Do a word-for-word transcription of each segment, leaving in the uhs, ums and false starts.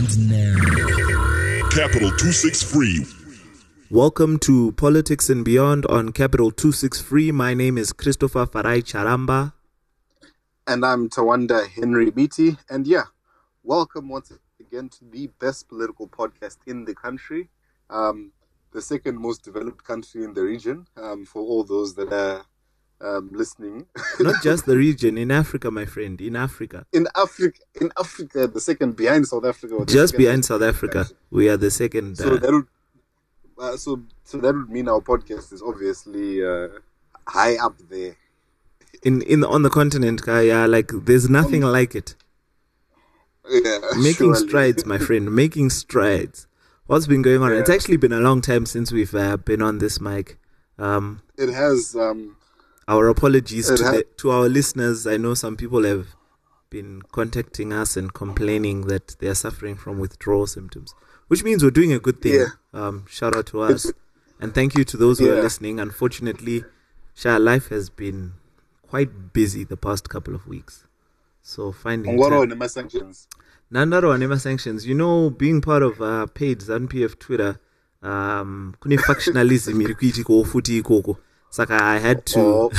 And now, Capital two sixty-three. Welcome to Politics and Beyond on Capital two sixty-three. My name is Christopher Farai Charamba. And I'm Tawanda Henry Beatty. And yeah, welcome once again to the best political podcast in the country. Um, the second most developed country in the region, um, for all those that are um, listening. Not just the region, in Africa, my friend, in Africa. In Africa, in Africa, the second behind South Africa. Or the Just behind South Africa, country. We are the second. So uh, that would, uh, so so that would mean our podcast is obviously uh, high up there. In in on the continent, yeah, like there's nothing um, like it. Yeah, making surely. strides, my friend, making strides. What's been going on? Yeah. It's actually been a long time since we've uh, been on this mic. Um, it has. Um, our apologies to ha- the, to our listeners. I know some people have been contacting us and complaining that they are suffering from withdrawal symptoms, which means we're doing a good thing. Yeah. Um, shout out to us, and thank you to those who yeah. are listening. Unfortunately, Sha, life has been quite busy the past couple of weeks. So finding and what time. are the sanctions? Nandaro Anema sanctions. You know, being part of uh, paid ZANU P F Twitter, um, kune factionalism irikuiti ko futi ikoko. Saka I had to, oh.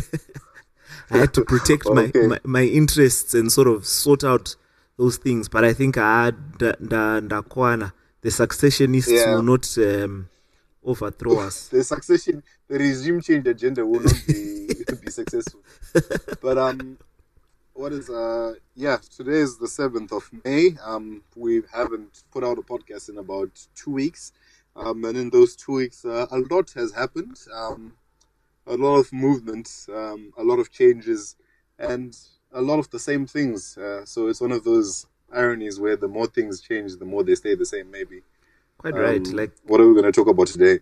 I had to protect okay. my, my my interests and sort of sort out those things. But I think I had da da da kwana. The successionists yeah. will not um, overthrow us. The succession, the regime change agenda will not be be successful. But um. What is uh yeah today is the seventh of May. Um we haven't put out a podcast in about two weeks, um and in those two weeks uh, a lot has happened, um a lot of movement, um a lot of changes, and a lot of the same things. Uh, so it's one of those ironies where the more things change, the more they stay the same. Maybe quite um, right. Like what are we going to talk about today?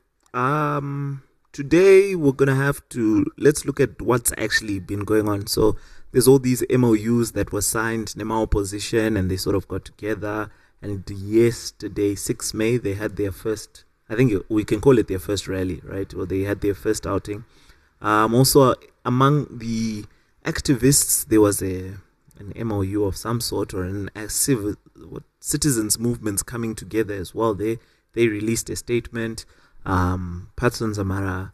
Um today we're gonna have to let's look at what's actually been going on. So. There's all these M O Us that were signed, Nema opposition, and they sort of got together. And yesterday, sixth of May, they had their first, I think we can call it their first rally, right? Or they had their first outing. Um, also, among the activists, there was a an M O U of some sort, or an a civil what, citizens movements coming together as well. They they released a statement. Um, Patson Zamara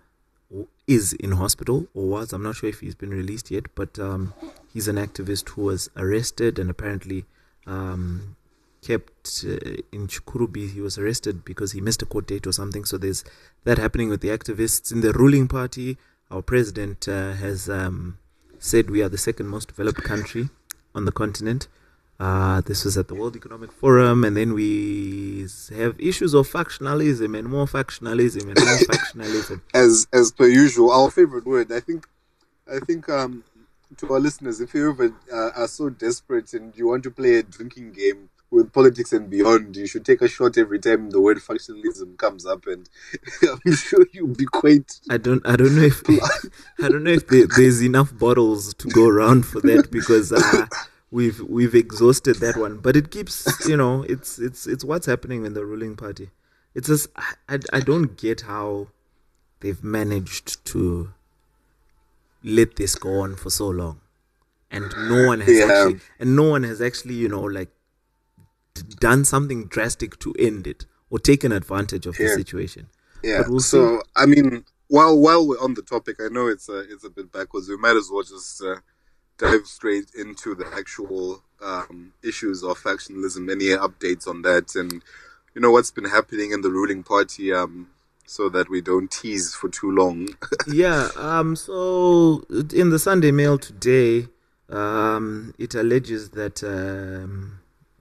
is in hospital, or was, I'm not sure if he's been released yet, but um, he's an activist who was arrested and apparently um, kept uh, in Chukurubi. He was arrested because he missed a court date or something. So there's that happening with the activists. In the ruling party, our president uh, has um, said we are the second most developed country on the continent. Uh, this was at the World Economic Forum, and then we have issues of factionalism and more factionalism and more factionalism. As as per usual, our favorite word. I think, I think um, to our listeners, if you ever uh, are so desperate and you want to play a drinking game with Politics and Beyond, you should take a shot every time the word factionalism comes up, and I'm sure you'll be quite. I don't. I don't know if. I don't know if there, there's enough bottles to go around for that because. Uh, We've we've exhausted that one, but it keeps, you know, it's it's it's what's happening in the ruling party. It's just I, I don't get how they've managed to let this go on for so long, and no one has yeah. actually and no one has actually, you know, like done something drastic to end it or taken advantage of yeah. the situation. Yeah. We'll so see. I mean, while while we're on the topic, I know it's a it's a bit backwards. We might as well just. Uh, dive straight into the actual um, issues of factionalism, any updates on that, and you know what's been happening in the ruling party, um, so that we don't tease for too long. yeah. Um. So in the Sunday Mail today, um, it alleges that um,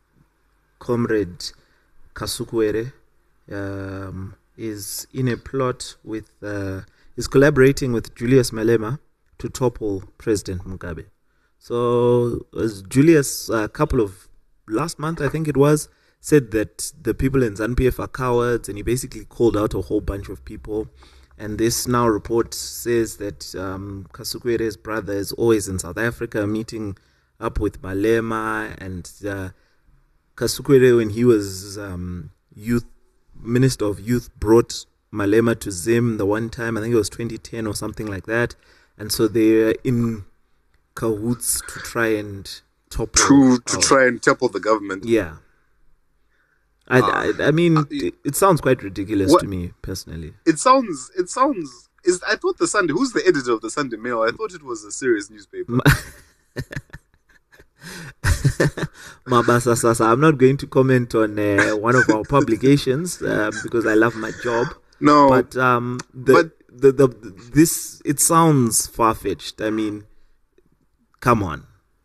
Comrade Kasukuwere um, is in a plot with uh, is collaborating with Julius Malema to topple President Mugabe. So, as Julius, a couple of last month, I think it was, said that the people in ZANU P F are cowards, and he basically called out a whole bunch of people. And this now report says that um, Kasukwere's brother is always in South Africa, meeting up with Malema, and uh, Kasukwere, when he was um, youth minister of youth, brought Malema to Zim the one time. I think it was twenty ten or something like that. And so they're in cahoots to try and topple to to our, try and topple the government. Yeah. I, Uh, I, I mean, uh, it, it sounds quite ridiculous what to me personally. it sounds it sounds is I thought the Sunday who's the editor of the Sunday Mail? I thought it was a serious newspaper. Mabasa Sasa. I'm not going to comment on uh, one of our publications uh, because I love my job. No, But um, the, but the, the the this it sounds far fetched. I mean, come on.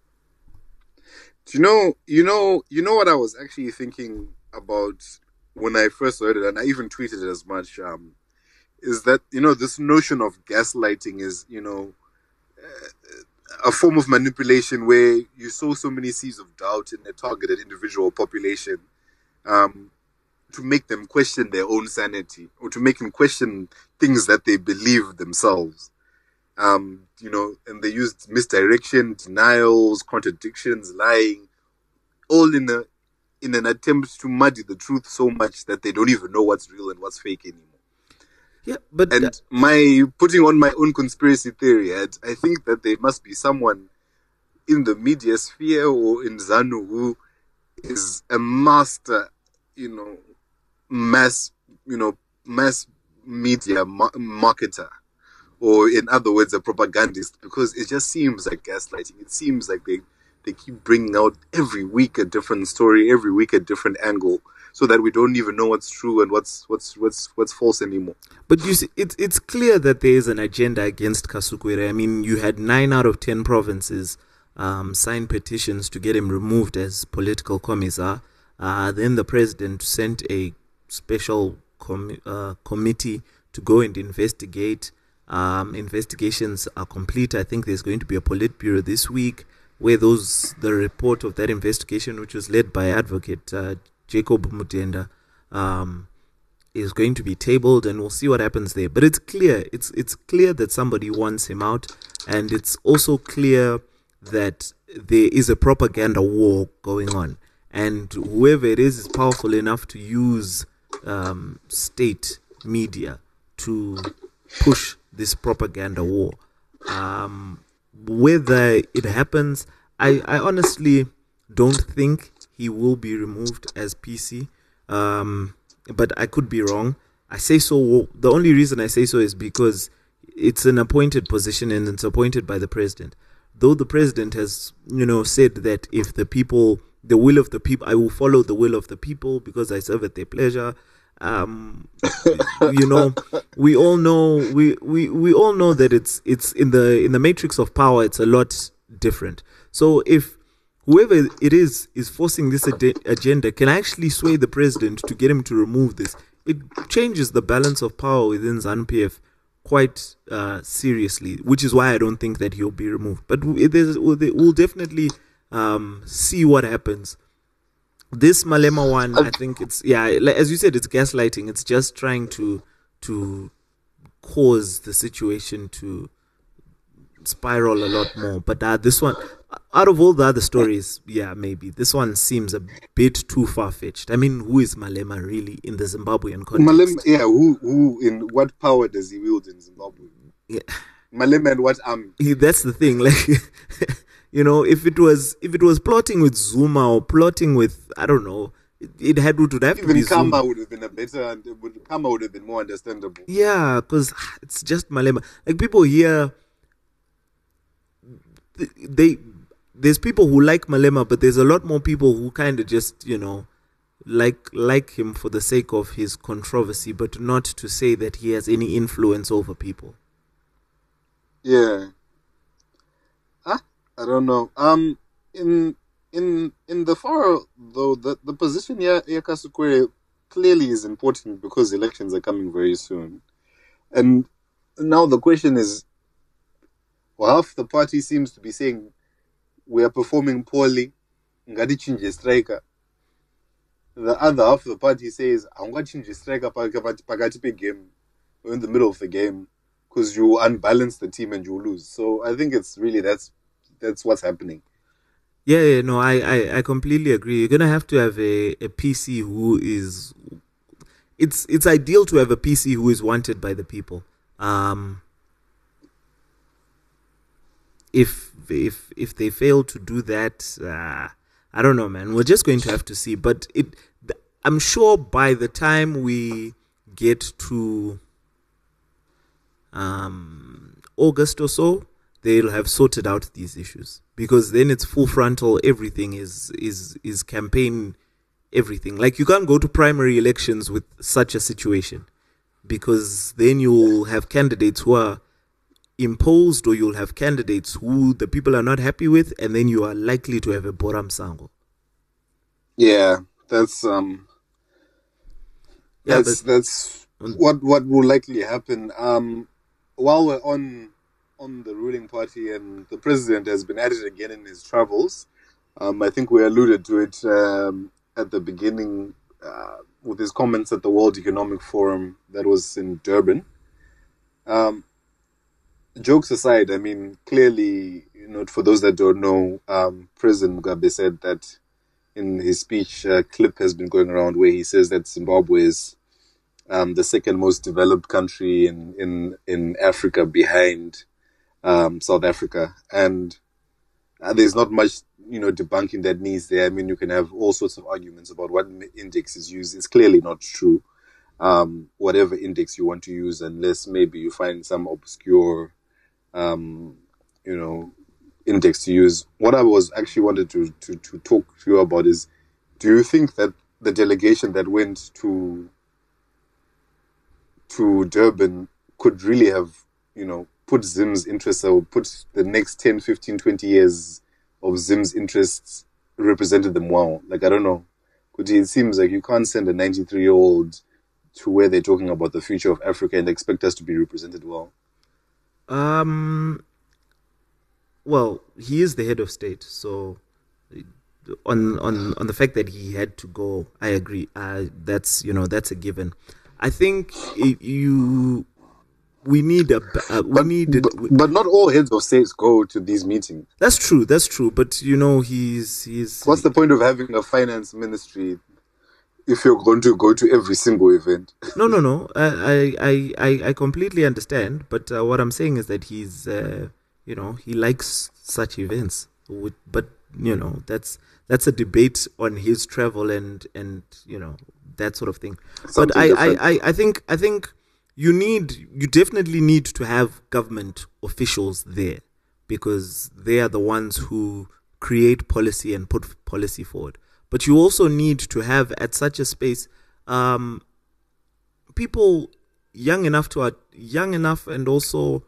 do you know you know you know what I was actually thinking about when I first heard it, and I even tweeted it as much. Um, is that you know this notion of gaslighting is you know a form of manipulation where you sow so many seeds of doubt in a targeted individual population, um, to make them question their own sanity or to make them question things that they believe themselves. Um, you know, and they used misdirection, denials, contradictions, lying, all in a in an attempt to muddy the truth so much that they don't even know what's real and what's fake anymore. Yeah, but uh, And my putting on my own conspiracy theory, I I think that there must be someone in the media sphere or in ZANU who is a master, you know, mass, you know, mass media ma- marketer, or in other words, a propagandist, because it just seems like gaslighting. It seems like they, they keep bringing out every week a different story, every week a different angle, so that we don't even know what's true and what's what's what's what's false anymore. But you see, it's it's clear that there is an agenda against Kasukwere. I mean, you had nine out of ten provinces um, sign petitions to get him removed as political commissar. Uh, then the president sent a special com- uh, committee to go and investigate. Um, investigations are complete. I think there's going to be a Politburo this week where those the report of that investigation, which was led by Advocate uh, Jacob Mutenda, um, is going to be tabled, and we'll see what happens there. But it's clear, it's it's clear that somebody wants him out, and it's also clear that there is a propaganda war going on, and whoever it is is powerful enough to use um, state media to push this propaganda war. Um, whether it happens, I, I honestly don't think he will be removed as P C. Um, but I could be wrong. I say so. The only reason I say so is because it's an appointed position and it's appointed by the president. Though the president has, you know, said that if the people, the will of the people, I will follow the will of the people because I serve at their pleasure. Um, you know, we all know we, we, we all know that it's it's in the in the matrix of power. It's a lot different. So if whoever it is is forcing this ad- agenda can actually sway the president to get him to remove this, it changes the balance of power within ZANU-P F quite uh, seriously, which is why I don't think that he'll be removed. But it is, we'll definitely um, see what happens. This Malema one, I think it's, yeah, as you said, it's gaslighting. It's just trying to to cause the situation to spiral a lot more. But uh, this one, out of all the other stories, yeah, maybe this one seems a bit too far-fetched. I mean, who is Malema really in the Zimbabwean context? Malema, yeah, who, who, in what power does he wield in Zimbabwe? Yeah. Malema and what army? He, that's the thing. Like, you know, if it was if it was plotting with Zuma or plotting with, I don't know, it, it had it would have Even to be Kama Zuma. would have been a better, Kama would have been more understandable. Yeah, because it's just Malema. Like people here, they there's people who like Malema, but there's a lot more people who kind of just, you know, like like him for the sake of his controversy, but not to say that he has any influence over people. Yeah. Huh? I don't know. Um, in in in the far though, the the position here, Yakasukwe clearly is important because elections are coming very soon, and now the question is, well, half the party seems to be saying we are performing poorly. Ngadi change striker. The other half of the party says, I'm going to change striker pakati game. We're in the middle of the game because you unbalance the team and you lose. So I think it's really that's that's what's happening. Yeah, yeah, no, I, I, I completely agree. You're gonna have to have a, a P C who is. It's it's ideal to have a P C who is wanted by the people. Um, if if if they fail to do that, uh, I don't know, man. We're just going to have to see. But it, I'm sure by the time we get to um, August or so, they'll have sorted out these issues, because then it's full frontal. Everything is is is campaign, everything. Like, you can't go to primary elections with such a situation, because then you'll have candidates who are imposed, or you'll have candidates who the people are not happy with, and then you are likely to have a Boram Sango. Yeah, that's um, Yeah, that's but that's what what will likely happen. Um, while we're on on the ruling party, and the president has been at it again in his travels. Um, I think we alluded to it um, at the beginning uh, with his comments at the World Economic Forum that was in Durban. Um, jokes aside, I mean, clearly, you know, for those that don't know, um, President Mugabe said that in his speech, a clip has been going around where he says that Zimbabwe is um, the second most developed country in, in, in Africa behind um, South Africa. And uh, there's not much, you know, debunking that needs there. I mean, you can have all sorts of arguments about what index is used. It's clearly not true. Um, whatever index you want to use, unless maybe you find some obscure, um, you know, index to use. What I was actually wanted to, to, to talk to you about is, do you think that the delegation that went to to Durban could really have, you know, put Zim's interests, or put the next ten, fifteen, twenty years of Zim's interests, represented them well? Like, I don't know. It seems like you can't send a ninety-three-year-old to where they're talking about the future of Africa and expect us to be represented well. Um, well, he is the head of state, so on on on the fact that he had to go, I agree. Uh, that's you know that's a given. I think it, you we need a uh, we but, need. But, but not all heads of states go to these meetings. That's true. That's true. But you know, he's he's. What's the point of having a finance ministry if you're going to go to every single event? No, no, no. I, I, I, I completely understand. But uh, what I'm saying is that he's, uh, you know, he likes such events. But you know, that's that's a debate on his travel and and you know that sort of thing. Something but I, I, different. I, I think I think you need you definitely need to have government officials there, because they are the ones who create policy and put policy forward. But you also need to have at such a space um, people young enough to uh, young enough and also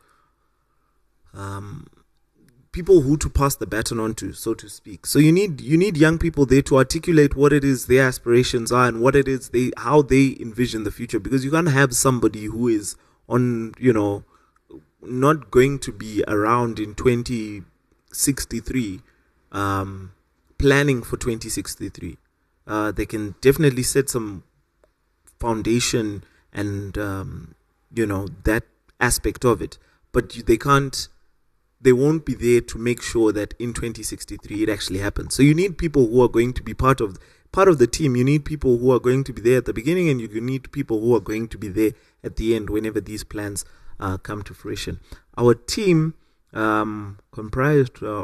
um, people who to pass the baton on to, so to speak. So you need you need young people there to articulate what it is their aspirations are and what it is they how they envision the future. Because you can't have somebody who is on you know not going to be around in twenty sixty-three. Um, planning for twenty sixty-three. Uh, they can definitely set some foundation and, um, you know, that aspect of it. But they can't, they won't be there to make sure that in twenty sixty-three it actually happens. So you need people who are going to be part of part of the team. You need people who are going to be there at the beginning, and you need people who are going to be there at the end whenever these plans uh, come to fruition. Our team um, comprised uh,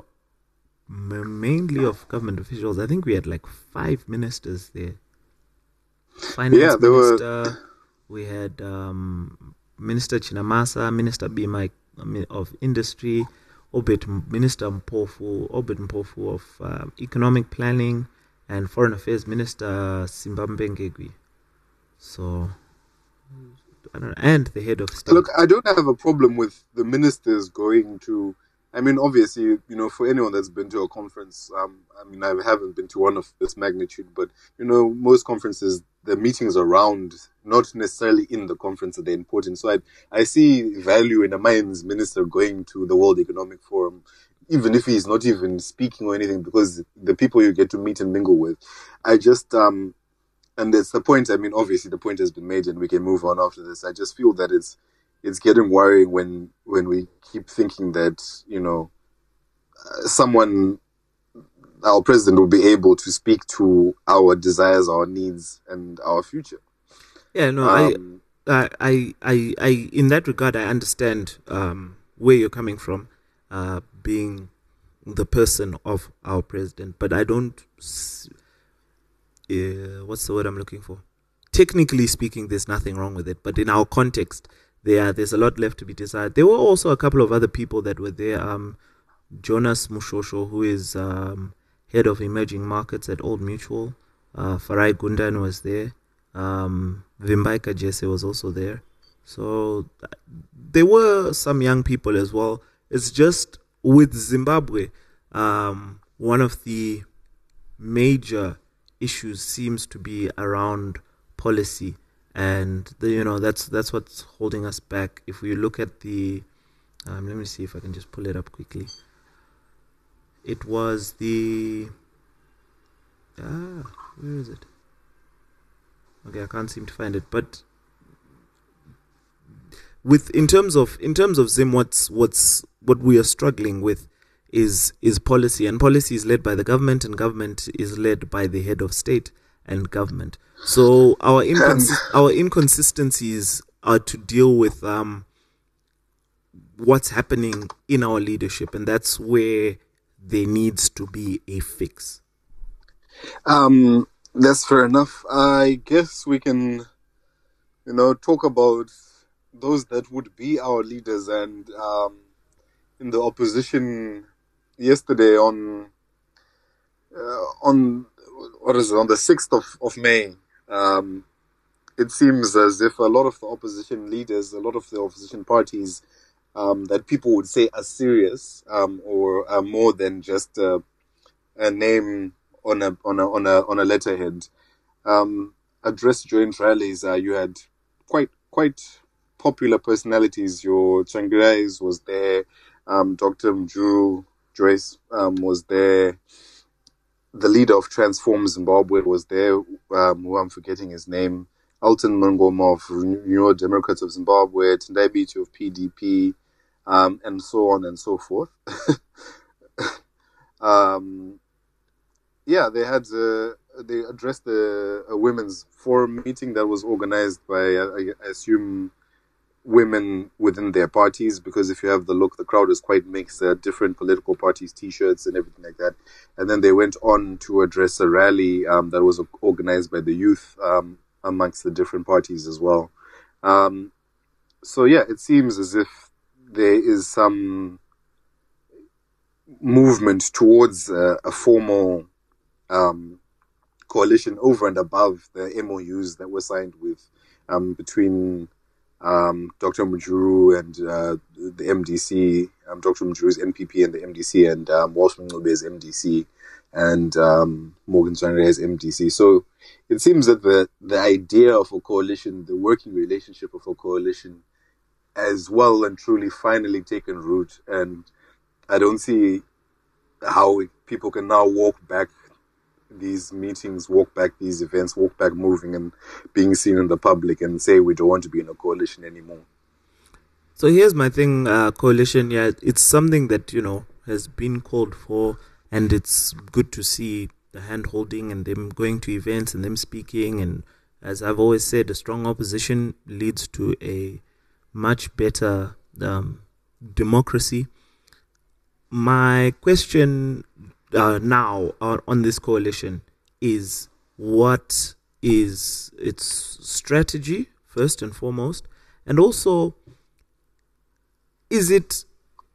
mainly of government officials. I think we had like five ministers there. Finance yeah, there minister. were. We had um, Minister Chinamasa, Minister Bima of Industry, Obed Minister Mpofu, Obed Mpofu of uh, Economic Planning, and Foreign Affairs Minister Simbambe Ngegwi. So, I don't know, and the head of state. Look, I don't have a problem with the ministers going to. I mean, obviously, you know, for anyone that's been to a conference, um, I mean, I haven't been to one of this magnitude, but, you know, most conferences, the meetings around, not necessarily in the conference, that they're important. So I, I see value in a mines minister going to the World Economic Forum, even if he's not even speaking or anything, because the people you get to meet and mingle with. I just, um, and it's the point, I mean, obviously the point has been made and we can move on after this. I just feel that it's, It's getting worrying when when we keep thinking that, you know, uh, someone, our president, will be able to speak to our desires, our needs, and our future. Yeah, no, Um, I, I, I, I, in that regard, I understand um, where you're coming from, uh, being the person of our president, but I don't. S- uh, what's the word I'm looking for? Technically speaking, there's nothing wrong with it, but in our context, there there's a lot left to be decided. There were also a couple of other people that were there. Um, Jonas Mushosho, who is um, head of emerging markets at Old Mutual. Uh, Farai Gundan was there. Um, Vimbaika Jesse was also there. So th- there were some young people as well. It's just with Zimbabwe, um, one of the major issues seems to be around policy, and the, you know that's that's what's holding us back. If we look at the, um, let me see if I can just pull it up quickly. It was the ah, where is it? Okay, I can't seem to find it. But with in terms of in terms of Zim, what's what's what we are struggling with is is policy, and policy is led by the government, and government is led by the head of state and government. So our incons- our inconsistencies are to deal with um, what's happening in our leadership, and that's where there needs to be a fix. Um, that's fair enough. I guess we can, you know, talk about those that would be our leaders. And um, in the opposition yesterday on uh, on what is it on the sixth of of May, um, it seems as if a lot of the opposition leaders, a lot of the opposition parties, um, that people would say are serious, um, or are more than just uh, a name on a on a on a on a letterhead, um, addressed joint rallies. Uh, you had quite quite popular personalities. Your Tsvangirais was there, um, Doctor Mjuru Joyce um, was there. The leader of Transform Zimbabwe was there, um, who I'm forgetting his name. Alton Mangoma of New Democrats of Zimbabwe, Tendai Biti of P D P, um, and so on and so forth. um, yeah, they had uh, they addressed a, a women's forum meeting that was organized by, I, I assume, women within their parties, because if you have the look, the crowd is quite mixed, uh, different political parties, T-shirts and everything like that. And then they went on to address a rally um, that was organized by the youth um, amongst the different parties as well. Um, so yeah, it seems as if there is some movement towards uh, a formal um, coalition over and above the M O Us that were signed with um, between Um, Doctor Mjuru and uh, the M D C, um, Doctor Mjuru's N P P and the M D C, and um, Walsh Mngcube's M D C, and um, Morgan Tsvangirai's M D C. So it seems that the, the idea of a coalition, the working relationship of a coalition, has well and truly finally taken root. And I don't see how people can now walk back these meetings, walk back these events, walk back moving and being seen in the public and say we don't want to be in a coalition anymore. So here's my thing, uh, coalition, yeah, it's something that, you know, has been called for, and it's good to see the hand-holding and them going to events and them speaking. And as I've always said, a strong opposition leads to a much better um, democracy. My question Uh, now uh, on this coalition is, what is its strategy first and foremost, and also, is it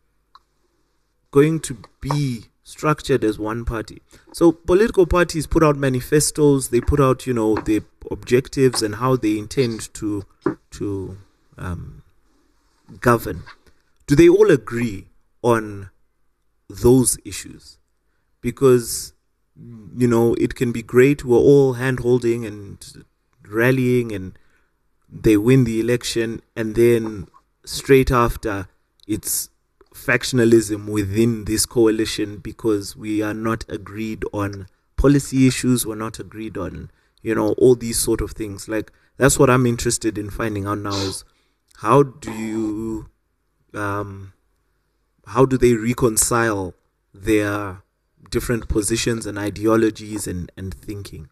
going to be structured as one party? So political parties put out manifestos, they put out, you know, their objectives and how they intend to to um, govern. Do they all agree on those issues? Because, you know, it can be great, we're all hand-holding and rallying and they win the election, and then straight after it's factionalism within this coalition because we are not agreed on policy issues, we're not agreed on, you know, all these sort of things. Like, that's what I'm interested in finding out now, is how do you, um, how do they reconcile their different positions and ideologies and, and thinking?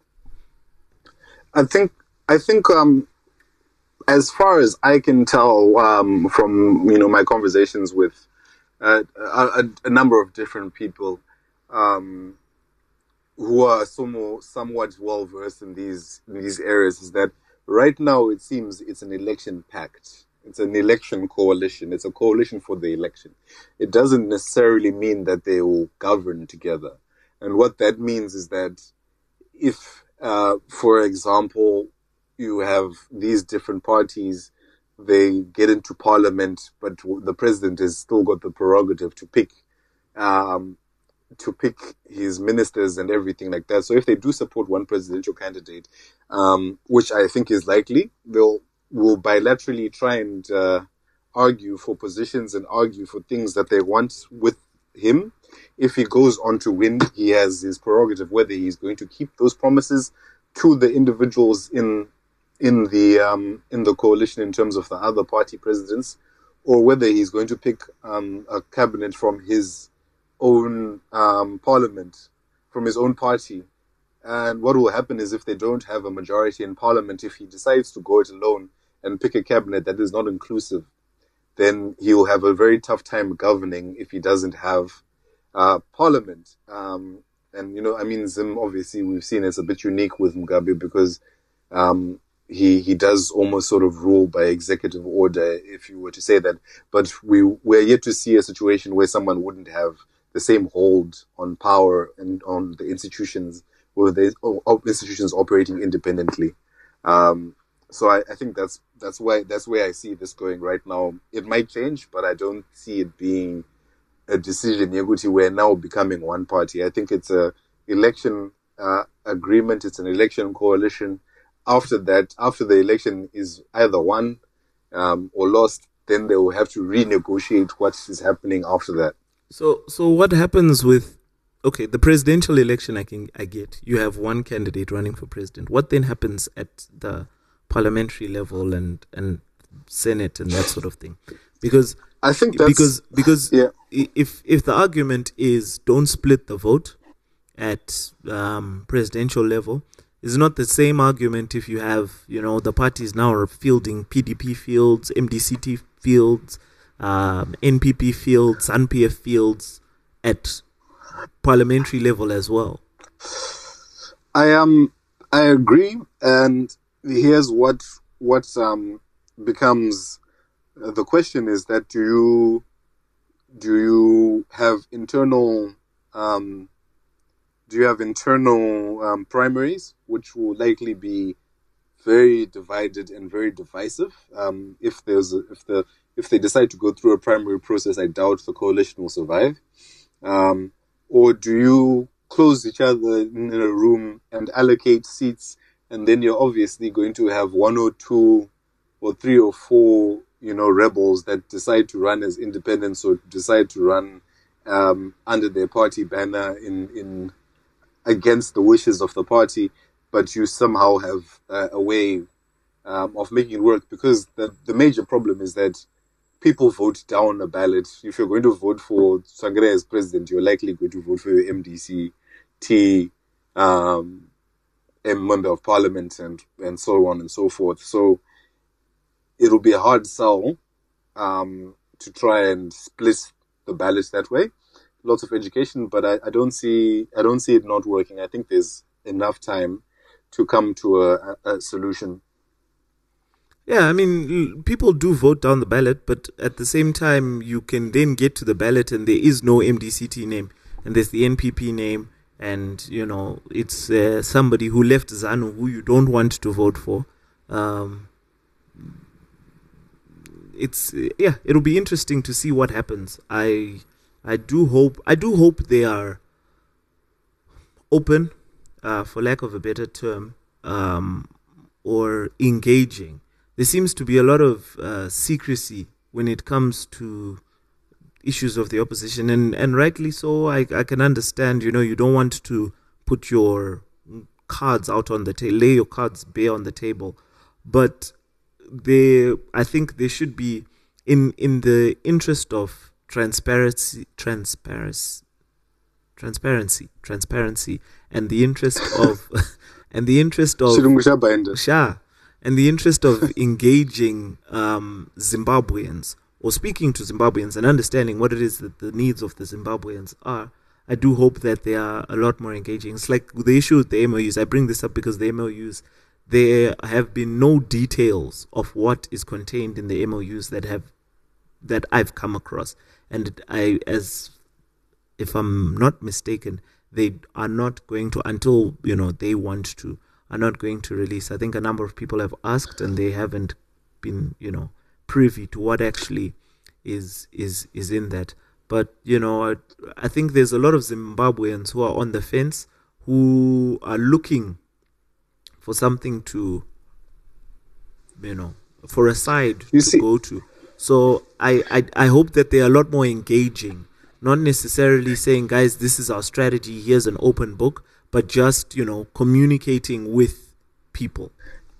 I think, I think, um, as far as I can tell, um, from, you know, my conversations with uh, a, a number of different people, um, who are some, somewhat well versed in these in these areas is that right now it seems it's an election pact. It's an election coalition. It's a coalition for the election. It doesn't necessarily mean that they will govern together. And what that means is that if, uh, for example, you have these different parties, they get into parliament, but the president has still got the prerogative to pick, um, to pick his ministers and everything like that. So if they do support one presidential candidate, um, which I think is likely, they'll will bilaterally try and uh, argue for positions and argue for things that they want with him. If he goes on to win, he has his prerogative whether he's going to keep those promises to the individuals in in the um, in the coalition in terms of the other party presidents, or whether he's going to pick um, a cabinet from his own um, parliament, from his own party. And what will happen is if they don't have a majority in parliament, if he decides to go it alone and pick a cabinet that is not inclusive, then he will have a very tough time governing if he doesn't have uh, parliament. Um, and, you know, I mean, Zim, obviously, we've seen it's a bit unique with Mugabe because um, he he does almost sort of rule by executive order, if you were to say that. But we, we're yet to see a situation where someone wouldn't have the same hold on power and on the institutions, where the institutions operating independently. Um, so I, I think that's that's why that's where I see this going right now. It might change, but I don't see it being a decision. Yeguti, we're now becoming one party. I think it's a election uh, agreement. It's an election coalition. After that, after the election is either won um, or lost, then they will have to renegotiate what is happening after that. So, so what happens with? Okay, the presidential election, I can I get. You have one candidate running for president. What then happens at the parliamentary level and, and Senate and that sort of thing? Because I think that's, because because yeah. if if the argument is don't split the vote at um, presidential level, it's not the same argument if you have, you know, the parties now are fielding P D P fields, M D C T fields, um, N P P fields, N P F fields at parliamentary level as well. I um I agree, and here's what what um becomes uh, the question is that do you do you have internal um do you have internal um, primaries which will likely be very divided and very divisive? Um, if there's a, if the if they decide to go through a primary process, I doubt the coalition will survive. Um, Or do you close each other in a room and allocate seats, and then you're obviously going to have one or two or three or four, you know, rebels that decide to run as independents or decide to run um, under their party banner in, in against the wishes of the party, but you somehow have uh, a way um, of making it work, because the, the major problem is that people vote down a ballot. If you're going to vote for Tsvangirai as president, you're likely going to vote for your M D C T, um, member of parliament, and, and so on and so forth. So it'll be a hard sell um, to try and split the ballot that way. Lots of education, but I, I don't see I don't see it not working. I think there's enough time to come to a, a solution. Yeah, I mean, people do vote down the ballot, but at the same time, you can then get to the ballot and there is no M D C T name, and there's the N P P name, and, you know, it's uh, somebody who left ZANU who you don't want to vote for. Um, it's, yeah, it'll be interesting to see what happens. I I do hope, I do hope they are open, uh, for lack of a better term, um, or engaging. There seems to be a lot of uh, secrecy when it comes to issues of the opposition, and, and rightly so. I, I can understand, you know, you don't want to put your cards out on the table, lay your cards bare on the table, but they, I think they should be in in the interest of transparency, transparency, transparency, transparency, and the interest of and the interest of Sha. And the interest of engaging um, Zimbabweans, or speaking to Zimbabweans and understanding what it is that the needs of the Zimbabweans are, I do hope that they are a lot more engaging. It's like the issue with the M O Us. I bring this up because the M O Us, there have been no details of what is contained in the M O Us that have that I've come across, and I, as if I'm not mistaken, they are not going to, until you know they want to, are not going to release. I think a number of people have asked, and they haven't been, you know, privy to what actually is is is in that. But you know, I, I think there's a lot of Zimbabweans who are on the fence, who are looking for something to, you know, for a side You to see- go to. So I, I I hope that they're a lot more engaging, not necessarily saying, guys, this is our strategy, here's an open book, but just, you know, communicating with people.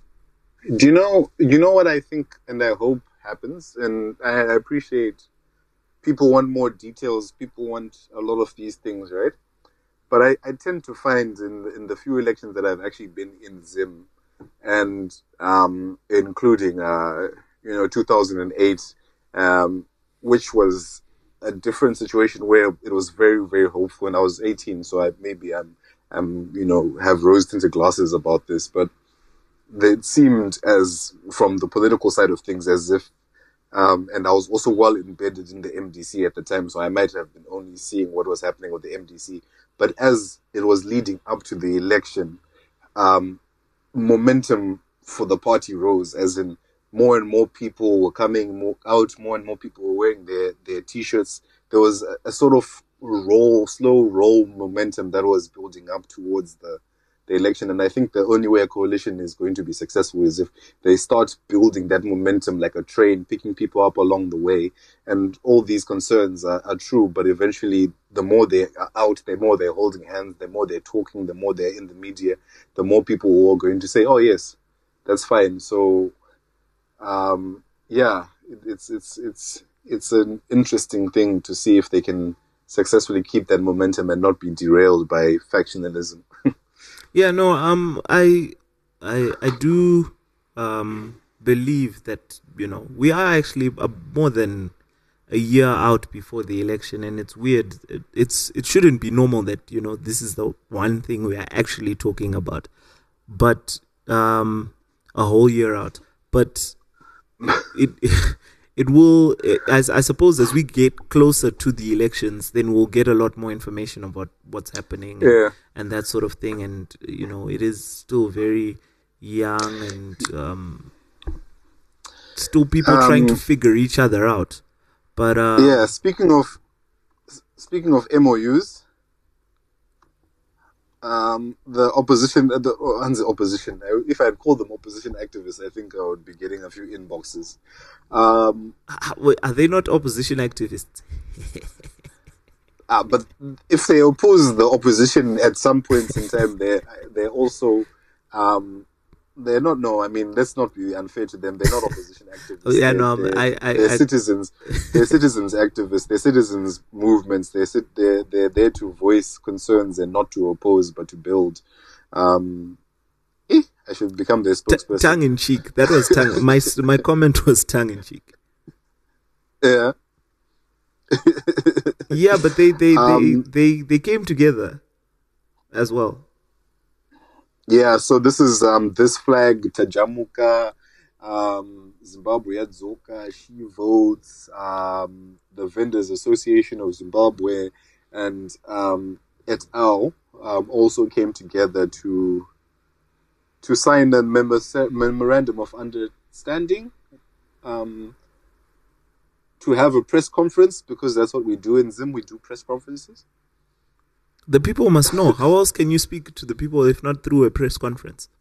Do you know? You know what I think, and I hope happens, and I, I appreciate. People want more details. People want a lot of these things, right? But I, I tend to find in the, in the few elections that I've actually been in Zim, and um, including uh, you know two thousand eight, um, which was a different situation where it was very very hopeful, and I was eighteen, so I maybe I'm I'm you know have rose tinted glasses about this, but it seemed as from the political side of things as if. Um, and I was also well embedded in the M D C at the time, so I might have been only seeing what was happening with the M D C. But as it was leading up to the election, um, momentum for the party rose, as in more and more people were coming more out, more and more people were wearing their, their T-shirts. There was a, a sort of roll, slow roll momentum that was building up towards the the election, and I think the only way a coalition is going to be successful is if they start building that momentum like a train, picking people up along the way. And all these concerns are, are true, but eventually the more they are out, the more they're holding hands, the more they're talking, the more they're in the media, the more people are going to say, oh yes, that's fine. So um, yeah, it, it's it's it's it's an interesting thing to see if they can successfully keep that momentum and not be derailed by factionalism. Yeah, no, um, I, I, I do, um, believe that, you know, we are actually uh, more than a year out before the election, and it's weird. It, it's it shouldn't be normal that, you know, this is the one thing we are actually talking about, but um, a whole year out. But it it will, as I suppose, as we get closer to the elections, then we'll get a lot more information about what's happening, and, Yeah. and that sort of thing. And you know, it is still very young, and um, still people trying to Um, figure each other out. But uh, Yeah, speaking of speaking of M O Us, um, the opposition, the, the opposition. If I had called them opposition activists, I think I would be getting a few inboxes. Um, h- wait, are they not opposition activists? ah, but if they oppose the opposition at some points in time, they they're also um, they're not. No, I mean, let's not be unfair to them. They're not opposition activists. Oh, yeah, they're, no, they're, I- I- they're I- citizens. They're citizens activists. They're citizens movements. They're sit. They're they're there to voice concerns and not to oppose, but to build. Um, eh, I should become their T- spokesperson. tongue in cheek. That was tongue. My s- my comment was tongue in cheek. Yeah. Yeah, but they they, Um, they they they came together as well. Yeah, so this is um, this flag, Tajamuka, um, Zimbabwe Yadzoka, She Votes, um, the Vendors Association of Zimbabwe, and um, et al. Um, also came together to to sign a memor- memorandum of understanding, um, to have a press conference, because that's what we do in Zim. We do press conferences. The people must know. How else can you speak to the people if not through a press conference?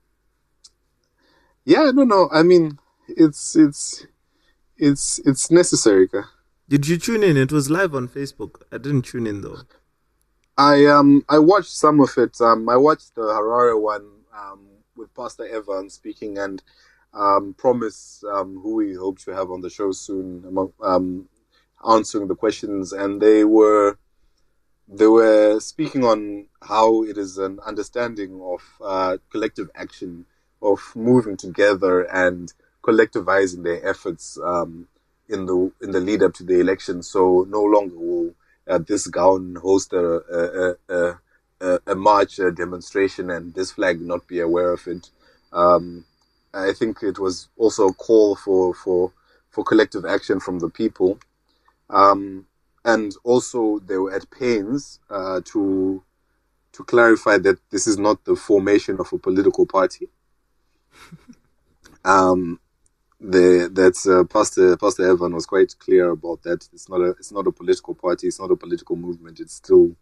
Yeah, no, no. I mean, it's it's it's it's necessary. Ka. Did you tune in? It was live on Facebook. I didn't tune in though. I um I watched some of it. Um, I watched the Harare one um with Pastor Evan speaking, and um Promise, um who we hope to have on the show soon, among, um answering the questions, and they were they were speaking on how it is an understanding of uh, collective action, of moving together and collectivizing their efforts um in the in the lead up to the election. So no longer will uh, this gown host a a, a, a a march, a demonstration, and this flag not be aware of it. Um, I think it was also a call for for, for collective action from the people, um, and also they were at pains uh, to to clarify that this is not the formation of a political party. um, the that's uh, Pastor Pastor Evan was quite clear about that. It's not a it's not a political party. It's not a political movement. It's still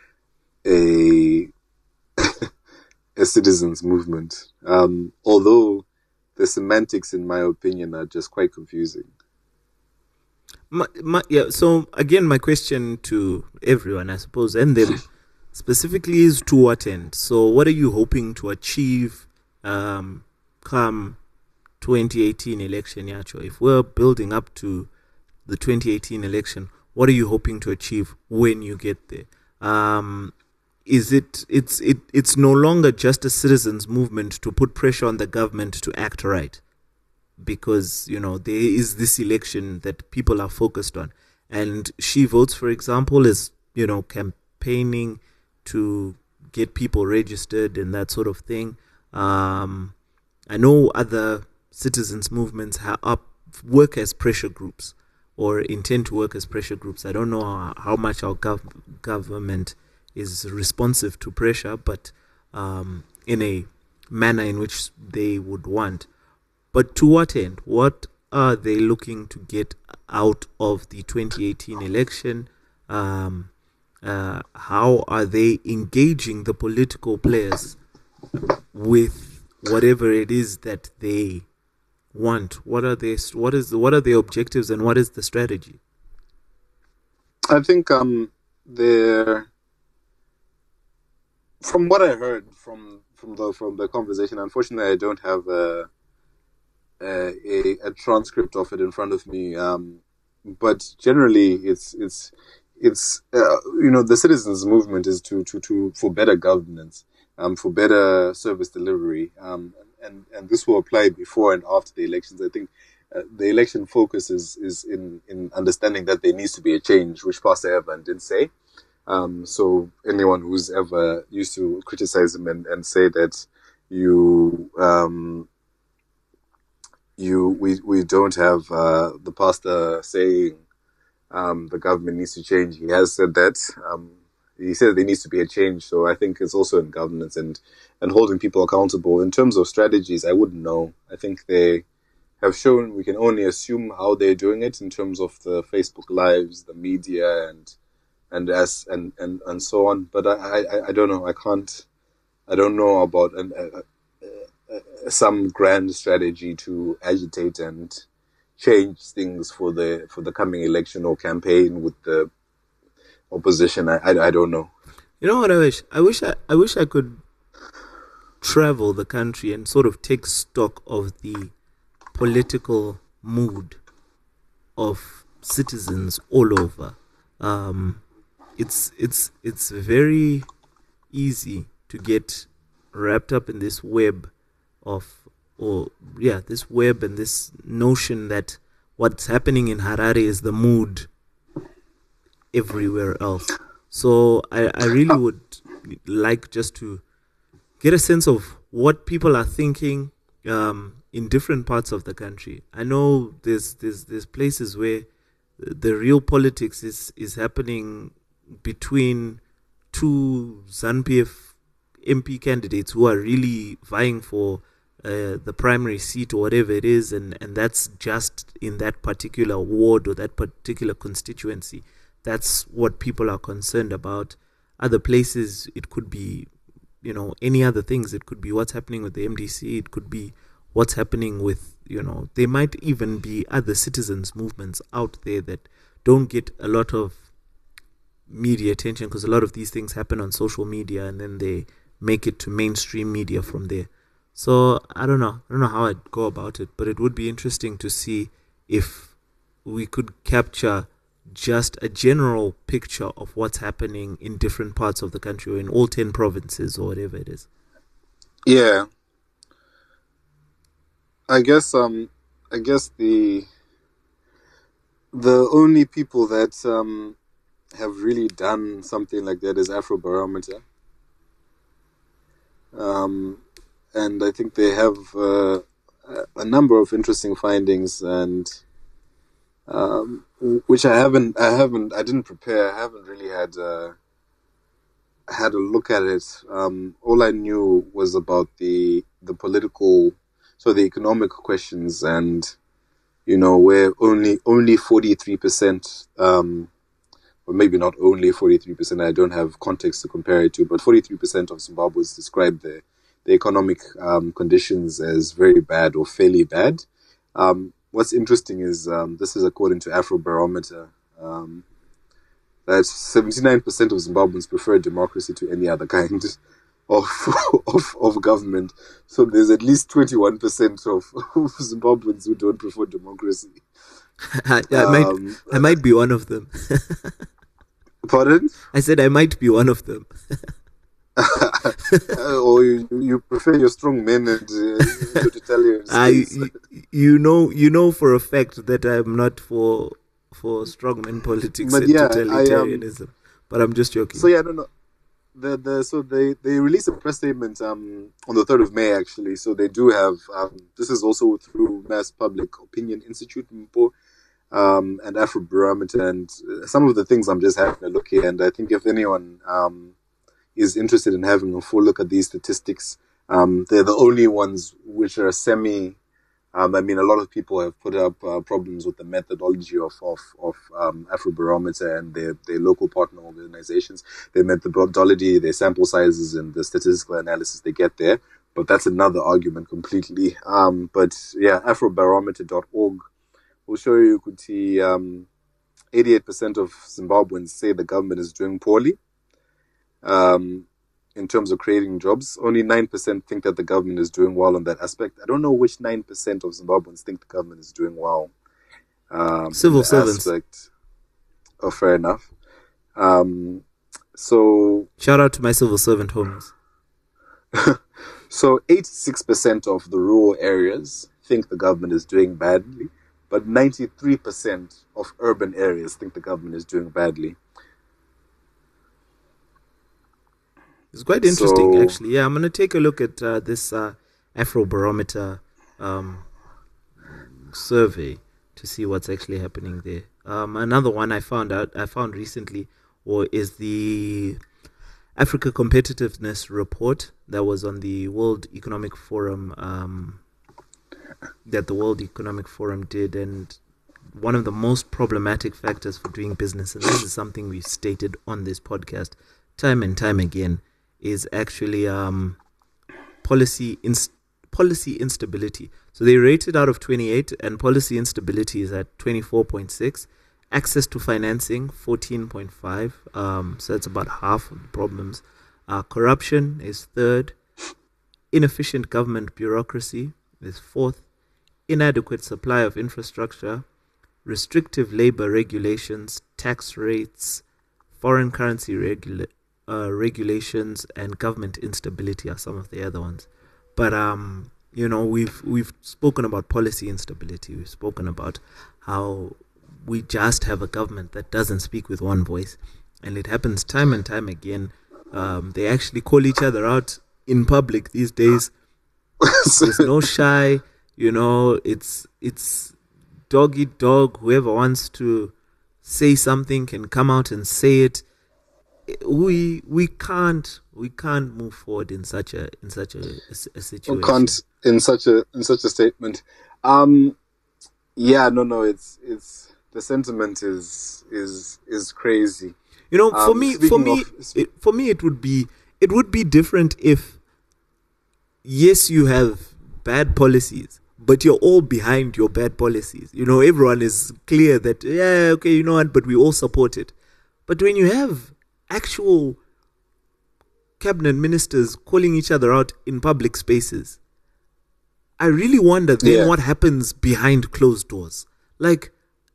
a a citizens movement. Um, although the semantics, in my opinion, are just quite confusing. My, my, yeah. So again, my question to everyone, I suppose, and them specifically, is to what end? So, what are you hoping to achieve um, come twenty eighteen election, Yacho? If we're building up to the twenty eighteen election, what are you hoping to achieve when you get there? Um, is it it's it it's no longer just a citizens movement to put pressure on the government to act right, because you know there is this election that people are focused on, and She Votes, for example, is you know campaigning to get people registered and that sort of thing. Um, I know other citizens movements have up work as pressure groups or intend to work as pressure groups. I don't know how, how much our gov- government is responsive to pressure, but um, in a manner in which they would want. But to what end? What are they looking to get out of the twenty eighteen election? Um, uh, how are they engaging the political players with whatever it is that they want? What are they? What is? What are their objectives, and what is the strategy? I think um, they're. From what I heard from from the from the conversation, unfortunately, I don't have a a, a transcript of it in front of me. Um, but generally, it's it's it's uh, you know the citizens' movement is to to to for better governance, um, for better service delivery, um, and and this will apply before and after the elections. I think uh, the election focus is is in in understanding that there needs to be a change, which Pastor Evan did say. Um, so anyone who's ever used to criticize him and, and say that you, um, you, we, we don't have, uh, the pastor saying, um, the government needs to change. He has said that, um, he said there needs to be a change. So I think it's also in governance and, and holding people accountable. In terms of strategies, I wouldn't know. I think they have shown, we can only assume how they're doing it in terms of the Facebook lives, the media, and, and as and, and, and so on, but I, I I don't know. I can't. I don't know about an, uh, uh, some grand strategy to agitate and change things for the for the coming election or campaign with the opposition. I, I, I don't know. You know what I wish? I wish I, I wish I could travel the country and sort of take stock of the political mood of citizens all over. Um, It's it's it's very easy to get wrapped up in this web of, or yeah, this web and this notion that what's happening in Harare is the mood everywhere else. So I, I really would like just to get a sense of what people are thinking um, in different parts of the country. I know there's there's there's places where the real politics is is happening between two ZANU-P F M P candidates who are really vying for uh, the primary seat or whatever it is, and, and that's just in that particular ward or that particular constituency. That's what people are concerned about. Other places, it could be, you know, any other things. It could be what's happening with the M D C. It could be what's happening with, you know, there might even be other citizens movements out there that don't get a lot of media attention, because a lot of these things happen on social media and then they make it to mainstream media from there. So I don't know. I don't know how I'd go about it, but it would be interesting to see if we could capture just a general picture of what's happening in different parts of the country or in all ten provinces or whatever it is. Yeah. I guess um I guess the the only people that um have really done something like that is Afrobarometer. Um, and I think they have uh, a number of interesting findings, and um, which I haven't, I haven't, I didn't prepare. I haven't really had uh, had a look at it. Um, all I knew was about the the political, so the economic questions, and you know, where only only forty three percent. Um, or maybe not only forty-three percent, I don't have context to compare it to, but forty-three percent of Zimbabweans describe the, the economic um, conditions as very bad or fairly bad. Um, what's interesting is, um, this is according to Afrobarometer, um, that seventy-nine percent of Zimbabweans prefer democracy to any other kind of, of, of government. So there's at least twenty-one percent of, of Zimbabweans who don't prefer democracy. I, I might, um, I might be one of them. Pardon? I said I might be one of them. Or you, you prefer your strong men and uh, totalitarian I, you, you know, you know for a fact that I'm not for for strongman politics but and yeah, totalitarianism. I, um, but I'm just joking. So yeah, I don't know. The the so they they released a press statement um on the third of May actually. So they do have um this is also through Mass Public Opinion Institute Mpo, um and Afrobarometer, and some of the things I'm just having a look here, and I think if anyone um is interested in having a full look at these statistics, um they're the only ones which are semi. Um, I mean, a lot of people have put up uh, problems with the methodology of of, of um, Afrobarometer and their, their local partner organizations, their methodology, their sample sizes, and the statistical analysis they get there. But that's another argument completely. Um, but yeah, afrobarometer dot org will show you, Kuti, um, eighty-eight percent of Zimbabweans say the government is doing poorly. Um, in terms of creating jobs, only nine percent think that the government is doing well on that aspect. I don't know which nine percent of Zimbabweans think the government is doing well. Um, Civil servants. Aspect. Oh, fair enough. Um, so... Shout out to my civil servant homies. So eighty-six percent of the rural areas think the government is doing badly, but ninety-three percent of urban areas think the government is doing badly. It's quite interesting, so, actually. Yeah, I'm going to take a look at uh, this uh, Afrobarometer um, survey to see what's actually happening there. Um, another one I found out, I found recently, or is the Africa Competitiveness Report that was on the World Economic Forum, um, that the World Economic Forum did, and one of the most problematic factors for doing business, and this is something we've stated on this podcast time and time again, is actually um, policy inst- policy instability. So they rated out of twenty-eight, and policy instability is at twenty-four point six. Access to financing, fourteen point five. Um, so that's about half of the problems. Uh, corruption is third. Inefficient government bureaucracy is fourth. Inadequate supply of infrastructure. Restrictive labor regulations, tax rates, foreign currency regula- uh, regulations, and government instability are some of the other ones. But um, you know, we've we've spoken about policy instability. We've spoken about how we just have a government that doesn't speak with one voice, and it happens time and time again. Um, they actually call each other out in public these days. There's no shy, you know. It's it's dog eat dog. Whoever wants to say something can come out and say it. We we can't we can't move forward in such a in such a, a, a situation. We can't in such a in such a statement. Um, yeah, no, no. It's it's the sentiment is is is crazy. You know, for um, me, for me, of, it, for me, it would be it would be different if, yes, you have bad policies, but you're all behind your bad policies. You know, everyone is clear that, yeah, okay, you know what, but we all support it. But when you have actual cabinet ministers calling each other out in public spaces, I really wonder then yeah. what happens behind closed doors. Like,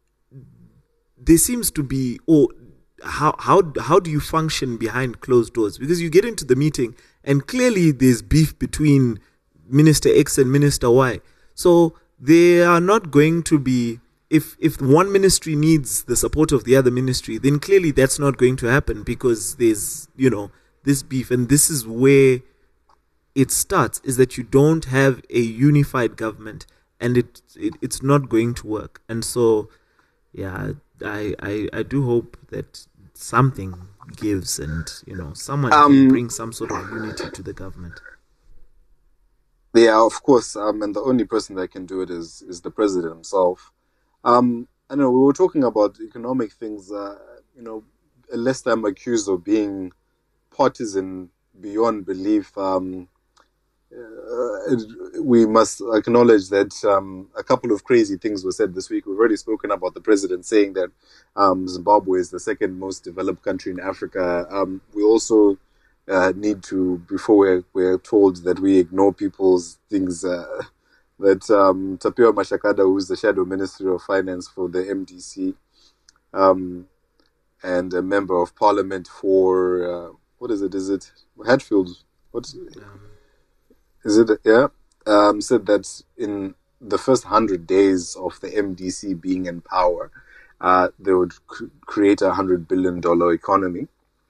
there seems to be, or how how how do you function behind closed doors? Because you get into the meeting and clearly there's beef between Minister X and Minister Y. So they are not going to be if if one ministry needs the support of the other ministry, then clearly that's not going to happen because there's, you know, this beef. And this is where it starts, is that you don't have a unified government, and it, it it's not going to work. And so, yeah, I, I, I do hope that something gives, and, you know, someone Um, can bring some sort of unity to the government. Yeah, of course. Um, and the only person that can do it is is the president himself. Um, I know we were talking about economic things. Uh, you know, lest I'm accused of being partisan beyond belief. Um, uh, we must acknowledge that um, a couple of crazy things were said this week. We've already spoken about the president saying that um, Zimbabwe is the second most developed country in Africa. Um, we also uh, need to, before we're, we're told that we ignore people's things, uh, that um, Tapiwa Mashakada, who is the Shadow Minister of Finance for the M D C, um, and a member of Parliament for, uh, what is it? Is it Hatfield? What Um, is it? Yeah, um, said that in the first hundred days of the M D C being in power, uh, they would cr- create a hundred billion dollar economy.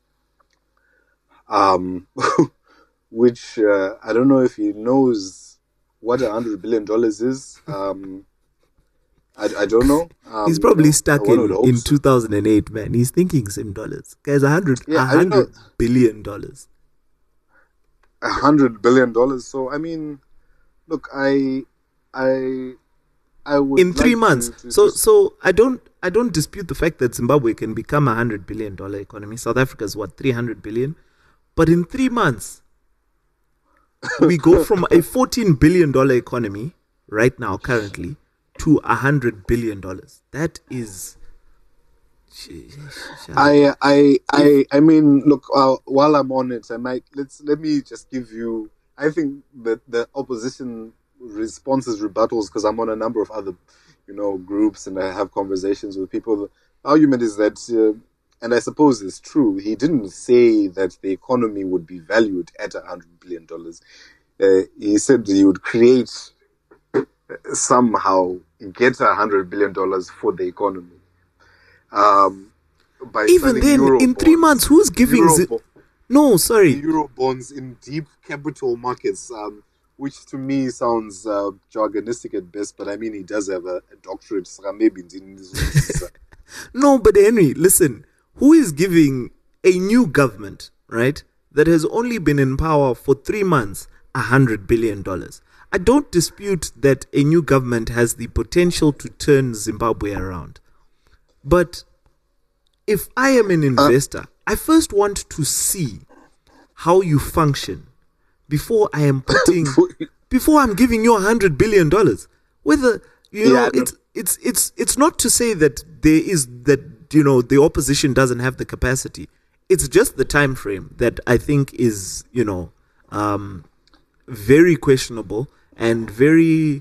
Um, which uh, I don't know if he knows what a hundred billion dollars is. Um, I, I don't know. Um, He's probably you know, stuck one in, would hope in so. two thousand eight, man. He's thinking same dollars. Guys, a hundred, Yeah, a I don't know. hundred billion dollars. A hundred billion dollars. So I mean, look, I, I, I would In three like months. To, to so, just- so I don't, I don't dispute the fact that Zimbabwe can become a hundred billion dollar economy. South Africa's what, three hundred billion? But in three months, we go from a fourteen billion dollar economy right now, currently, to a hundred billion dollars. That is. I, I, I, I mean, look. Uh, while I'm on it, I might let's let me just give you. I think that the opposition responses, rebuttals, because I'm on a number of other, you know, groups and I have conversations with people. The argument is that, uh, and I suppose it's true. He didn't say that the economy would be valued at a hundred billion dollars. Uh, he said he would create somehow get a hundred billion dollars for the economy. Um, by Even selling then, Euro in three bonds. months, who's giving? Euro Zi- bo- no, sorry. Euro bonds in deep capital markets, um, which to me sounds uh, jargonistic at best, but I mean, he does have a, a doctorate. So maybe in this- No, but Henry, listen. Who is giving a new government, right, that has only been in power for three months, a hundred billion dollars? I don't dispute that a new government has the potential to turn Zimbabwe around. But if I am an investor, I first want to see how you function before I am putting, before I'm giving you a hundred billion dollars. Whether you know, Yeah, no. it's it's it's it's not to say that there is that you know the opposition doesn't have the capacity. It's just the time frame that I think is you know um, very questionable and very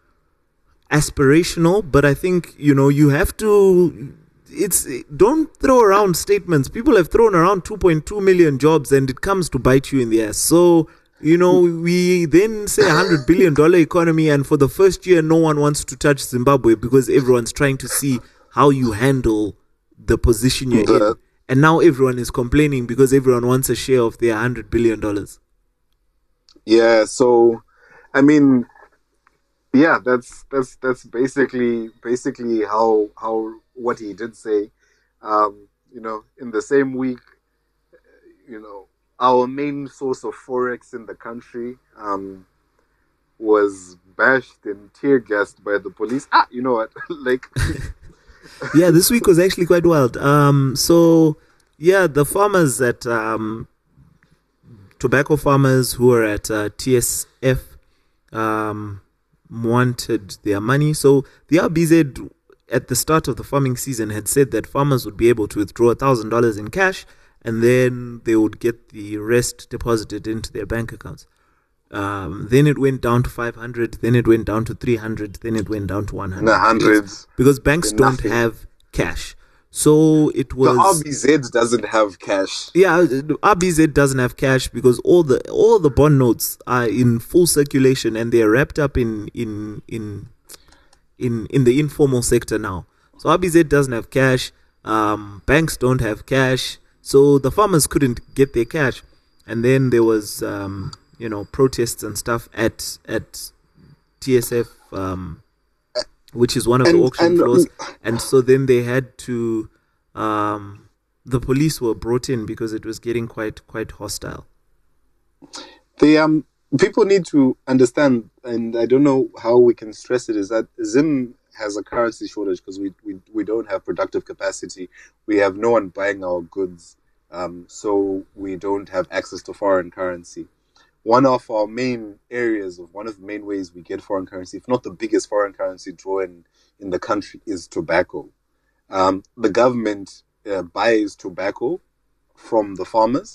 aspirational, but I think you know you have to. It's don't throw around statements. People have thrown around two point two million jobs, and it comes to bite you in the ass. So you know we then say a hundred billion dollar economy, and for the first year, no one wants to touch Zimbabwe because everyone's trying to see how you handle the position you're in. The- And now everyone is complaining because everyone wants a share of their hundred billion dollars. Yeah, so I mean, yeah, that's that's that's basically basically how how what he did say. Um, you know, in the same week, you know, our main source of forex in the country um, was bashed and tear gassed by the police. Ah, you know what? Like, Yeah, this week was actually quite wild. Um, so yeah, the farmers at um, tobacco farmers who are at uh, T S F um, wanted their money. So the R B Z at the start of the farming season had said that farmers would be able to withdraw a thousand dollars in cash, and then they would get the rest deposited into their bank accounts. Um, then it went down to five hundred, then it went down to three hundred, then it went down to one hundred. in the hundreds. Because banks They're don't nothing. have cash. So it was The R B Z doesn't have cash. yeah, the R B Z doesn't have cash because all the all the bond notes are in full circulation and they are wrapped up in in in in, in the informal sector now. So R B Z doesn't have cash. Um, banks don't have cash. So the farmers couldn't get their cash. And then there was, um, you know, protests and stuff at at T S F, um, which is one of and, the auction and, floors. And so then they had to, um, the police were brought in because it was getting quite quite hostile. The um people need to understand, and I don't know how we can stress it, is that Zim has a currency shortage because we, we we don't have productive capacity. We have no one buying our goods. Um, so we don't have access to foreign currency. One of our main areas, of one of the main ways we get foreign currency, if not the biggest foreign currency draw in, in the country, is tobacco. Um, the government uh, buys tobacco from the farmers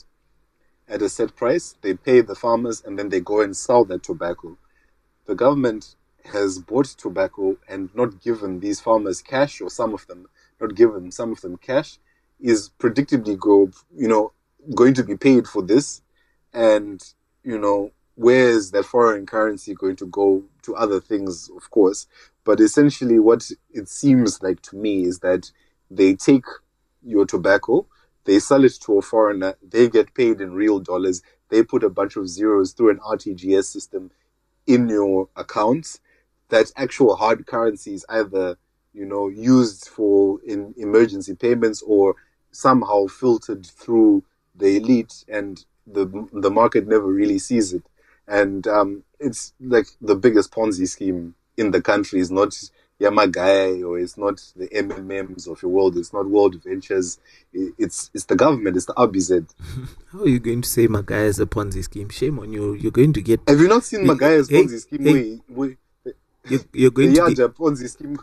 at a set price. They pay the farmers and then they go and sell that tobacco. The government has bought tobacco and not given these farmers cash, or some of them, not given some of them cash, is predictably go, you know, going to be paid for this. And, you know, where is that foreign currency going to go? To other things, of course. But essentially what it seems like to me is that they take your tobacco, they sell it to a foreigner, they get paid in real dollars, they put a bunch of zeros through an R T G S system in your accounts. That actual hard currency is either, you know, used for in emergency payments or somehow filtered through the elite, and the the market never really sees it. And um, it's like the biggest Ponzi scheme in the country. Is not Yamagai, or it's not the M M Ms of your world. It's not World Ventures. It's it's the government. It's the R B Z. How are you going to say Magai is a Ponzi scheme? Shame on you. You're going to get. Have you not seen hey, Magai's hey, Ponzi scheme? Hey, we, we, you're, you're going the to get, Ponzi scheme.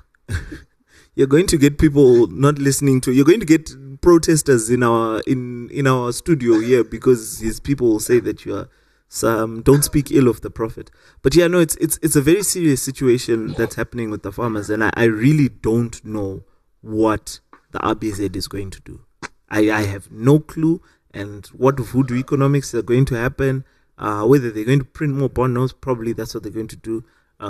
You're going to get people not listening to. You're going to get protesters in our in in our studio here because his people will say that you are. Some don't speak ill of the prophet. But yeah, no, it's it's it's a very serious situation that's happening with the farmers, and I, I really don't know what the R B Z is going to do. I, I have no clue, and what voodoo economics are going to happen. Uh, whether they're going to print more bond notes, probably that's what they're going to do.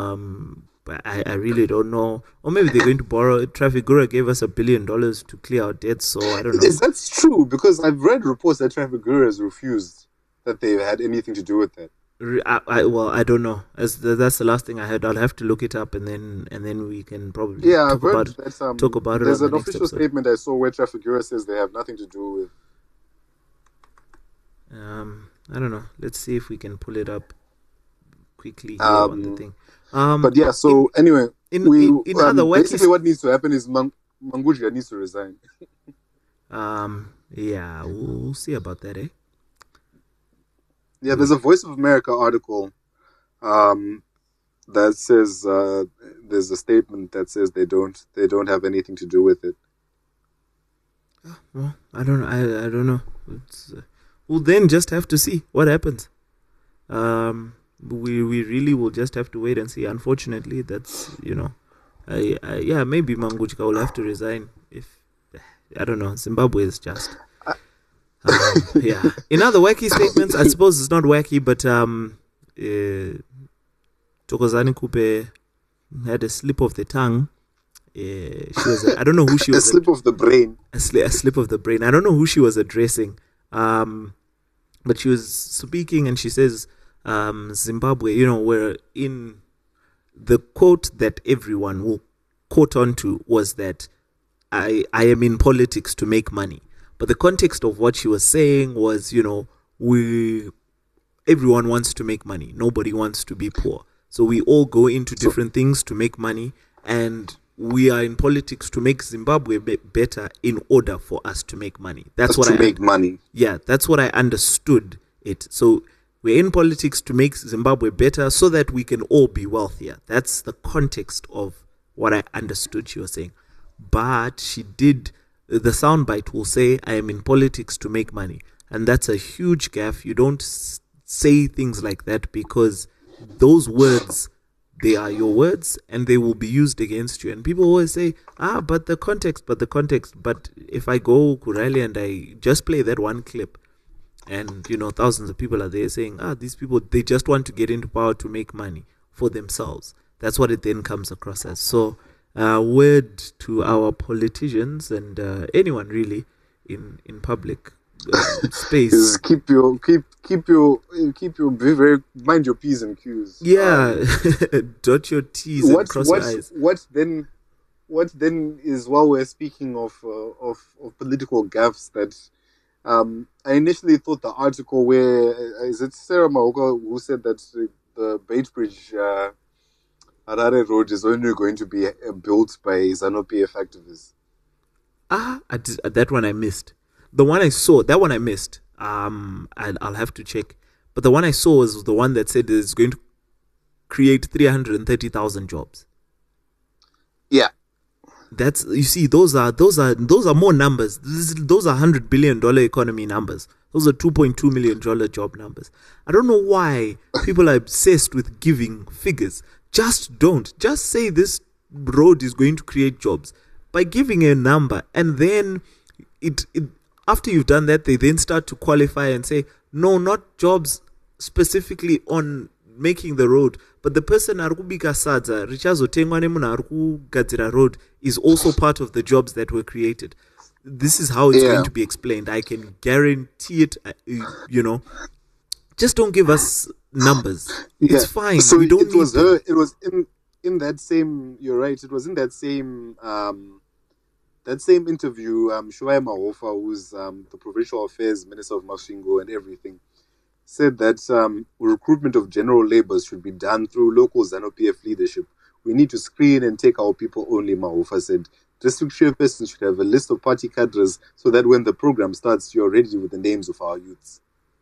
Um, but I, I really don't know. Or maybe they're going to borrow. Trafigura gave us a billion dollars to clear our debts, so I don't know. Yes, that's true, because I've read reports that Trafigura has refused that they had anything to do with that. I, I, well, I don't know. As the, that's the last thing I heard. I'll have to look it up, and then and then we can probably yeah, talk I've heard about that, um, talk about it. There's on an the next official episode. statement I saw where Trafigura says they have nothing to do with. Um, I don't know. Let's see if we can pull it up quickly here Um, on the thing. Um, But yeah, so in, anyway, in we, in, in um, other ways, basically what needs to happen is Mang- Manguja needs to resign. um, yeah, we'll, we'll see about that, eh? Yeah, there's a Voice of America article um, that says uh, there's a statement that says they don't they don't have anything to do with it. Well, I don't know. I I don't know. It's, uh, we'll then just have to see what happens. Um, we we really will just have to wait and see. Unfortunately, that's you know, I, I yeah maybe Manguchka will have to resign if I don't know. Zimbabwe is just. Um, yeah. In other wacky statements, I suppose it's not wacky, but um, uh, Thokozani Kupe had a slip of the tongue. Uh, she was. A, I don't know who she A was. slip of the brain. A, sli- a slip of the brain. I don't know who she was addressing. Um, but she was speaking, and she says, um, "Zimbabwe, you know, we're in." The quote that everyone will quote onto was that I I am in politics to make money. But the context of what she was saying was, you know, we everyone wants to make money. Nobody wants to be poor. So we all go into different things to make money, and we are in politics to make Zimbabwe be- better in order for us to make money. That's what to I make money. Yeah, that's what I understood it. So we're in politics to make Zimbabwe better so that we can all be wealthier. That's the context of what I understood she was saying. But she did. The soundbite will say, I am in politics to make money. And that's a huge gaffe. You don't s- say things like that because those words, they are your words and they will be used against you. And people always say, ah, but the context, but the context. But if I go Kurali and I just play that one clip and, you know, thousands of people are there saying, ah, these people, they just want to get into power to make money for themselves. That's what it then comes across as. So, uh, word to our politicians and uh, anyone really in in public uh, space is keep your keep keep your keep your be very mind your p's and q's. Yeah, um, dot your t's and cross what, your i's. What then? What then is, while we're speaking of uh, of of political gaffes, that um, I initially thought the article where uh, is it Sarah Maoka who said that the, the Beitbridge uh, Harare Road is only going to be uh, built by ZANU-P F activists. Ah, I did, uh, that one I missed. The one I saw, that one I missed. Um, I'll, I'll have to check. But the one I saw was the one that said it's going to create three hundred thirty thousand jobs. Yeah. That's, you see, those are those are those are more numbers. This, those are hundred billion dollar economy numbers. Those are two point two million dollar job numbers. I don't know why people are obsessed with giving figures. Just don't. Just say this road is going to create jobs by giving a number, and then it, it after you've done that, they then start to qualify and say, no, not jobs specifically on making the road, but the person arikubika sadza richazotengwa nemunhu arikugadzira road is also part of the jobs that were created. This is how it's yeah. going to be explained. I can guarantee it. Uh, you know, just don't give us numbers. Yeah. It's fine. So we don't it need was them. her. It was in in that same. You're right. It was in that same um, that same interview. Um, Shuai Mahofa, who's um, the Provincial Affairs Minister of Masvingo and everything, said that um, recruitment of general labours should be done through local ZANU-P F leadership. We need to screen and take our people only, Mahofa said. District chairpersons should have a list of party cadres so that when the program starts, you're ready with the names of our youths.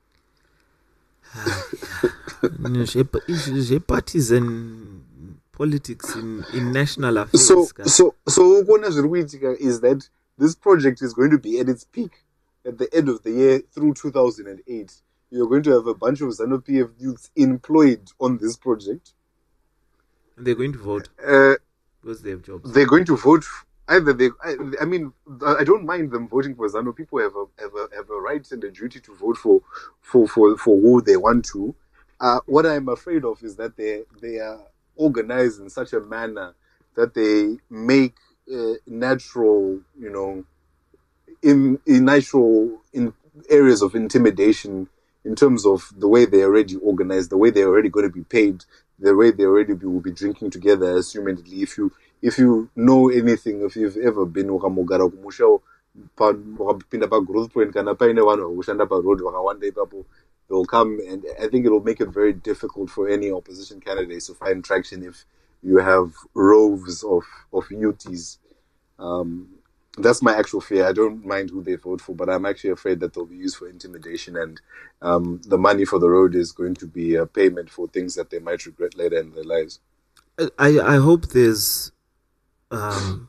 Parties and politics in, in national affairs. So, so, so what is that this project is going to be at its peak at the end of the year through two thousand eight. You're going to have a bunch of ZANU-P F youths employed on this project. And they're going to vote uh, because they have jobs. They're going to vote. Either they, I, I mean, I don't mind them voting for ZANU. People have a have a have a right and a duty to vote for for for, for who they want to. Uh, what I'm afraid of is that they they are organized in such a manner that they make uh, natural, you know, in in natural in areas of intimidation. In terms of the way they're already organized, the way they're already going to be paid, the way they already be, will be drinking together, assumedly. If you if you know anything, if you've ever been ukamugara kumusha wakapinda pa growth point kana paine vanhu vakushanda pa road vakawanda ipapo, they'll come, and I think it'll make it very difficult for any opposition candidates to find traction if you have rows of of youths. Um, That's my actual fear. I don't mind who they vote for, but I'm actually afraid that they'll be used for intimidation, and um, the money for the road is going to be a payment for things that they might regret later in their lives. I, I hope there's um,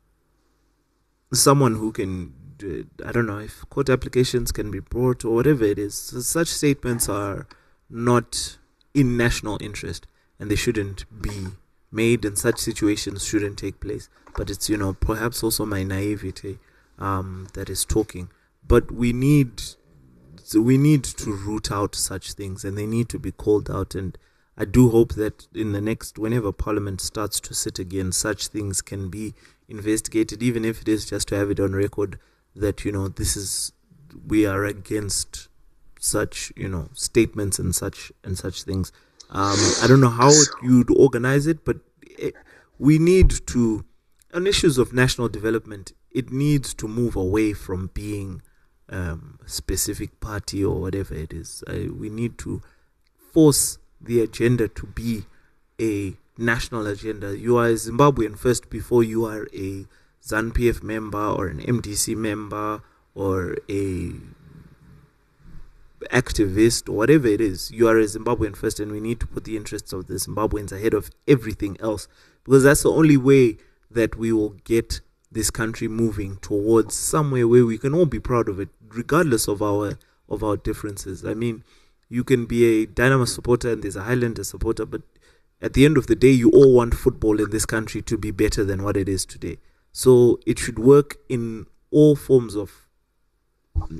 someone who can, I don't know, if court applications can be brought or whatever it is. Such statements are not in national interest, and they shouldn't be made, and such situations shouldn't take place. But it's, you know, perhaps also my naivety um, that is talking. But we need we need to root out such things, and they need to be called out. And I do hope that in the next, whenever Parliament starts to sit again, such things can be investigated, even if it is just to have it on record that, you know, this is, we are against such, you know, statements and such and such things. Um, I don't know how you'd organize it, but it, we need to, on issues of national development, it needs to move away from being um, a specific party or whatever it is. Uh, we need to force the agenda to be a national agenda. You are a Zimbabwean first before you are a ZANU-P F member or an M D C member or a activist or whatever it is. You are a Zimbabwean first, and we need to put the interests of the Zimbabweans ahead of everything else, because that's the only way that we will get this country moving towards somewhere where we can all be proud of it, regardless of our of our differences. I mean, you can be a Dynamo supporter and there's a Highlander supporter, but at the end of the day, you all want football in this country to be better than what it is today. So it should work in all forms of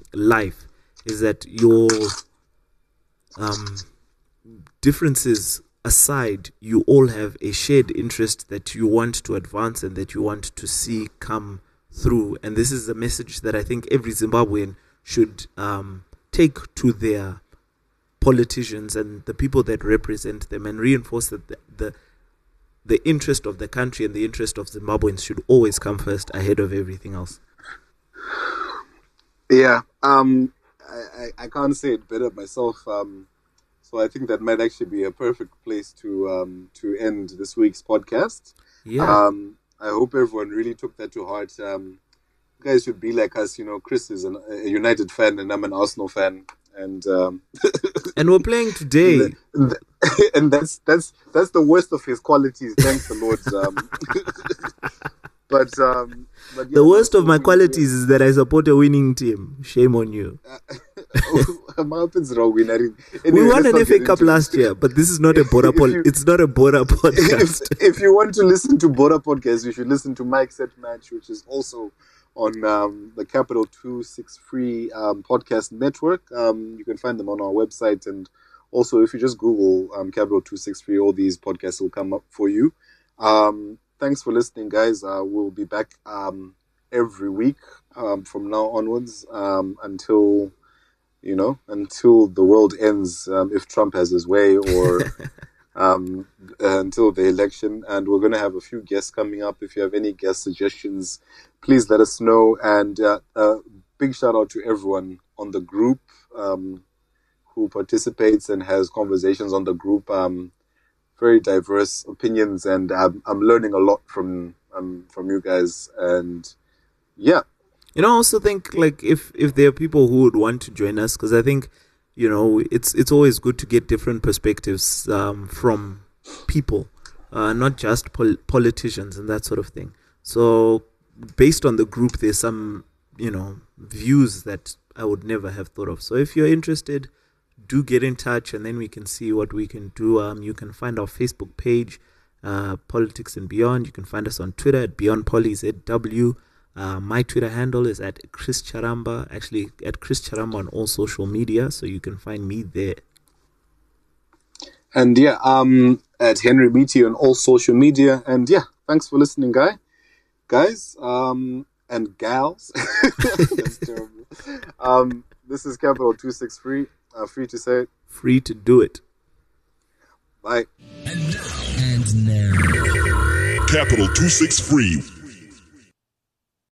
life, is that your um, differences aside, you all have a shared interest that you want to advance and that you want to see come through. And this is a message that I think every Zimbabwean should um, take to their politicians and the people that represent them, and reinforce that the, the the interest of the country and the interest of Zimbabweans should always come first ahead of everything else. Yeah, um, I, I, I can't say it better myself. Um, so I think that might actually be a perfect place to um, to end this week's podcast. Yeah. Um, I hope everyone really took that to heart. Um, you guys should be like us. You know, Chris is an, a United fan and I'm an Arsenal fan. And um, and we're playing today. And that's that's that's the worst of his qualities. Thanks the Lord. Um, but, um, but yeah, the worst of my we, qualities is that I support a winning team. Shame on you. Anyway, we won an F A Cup last year, but this is not a Bora pod. You, it's not a Bora podcast. If, if you want to listen to Bora podcast, you should listen to Mike Set Match, which is also on um, the Capital two sixty-three um, podcast network. Um, you can find them on our website, and also if you just Google um, Capital two sixty-three, all these podcasts will come up for you. Um, thanks for listening, guys. Uh, we'll be back um, every week um, from now onwards um, until you know until the world ends, um, if Trump has his way, or um, until the election. And we're going to have a few guests coming up. If you have any guest suggestions, please let us know. And uh, uh, big shout out to everyone on the group um, who participates and has conversations on the group. Um, very diverse opinions, and I'm, I'm learning a lot from um, from you guys. And yeah, you know, I also think like if if there are people who would want to join us, because I think you know it's it's always good to get different perspectives um, from people, uh, not just pol- politicians and that sort of thing. So based on the group, there's some, you know, views that I would never have thought of. So if you're interested, do get in touch, and then we can see what we can do. Um, you can find our Facebook page, uh, Politics and Beyond. You can find us on Twitter at Beyond Poly Z W. Uh, my Twitter handle is at Chris Charamba, actually at Chris Charamba on all social media, so you can find me there. And yeah, um, at Henry Beatty on all social media. And yeah, thanks for listening, guy. Guys, um, and gals. That's terrible. Um, this is Capital two sixty-three. Uh, free to say it. Free to do it. Bye. And now. And now. Capital two sixty-three.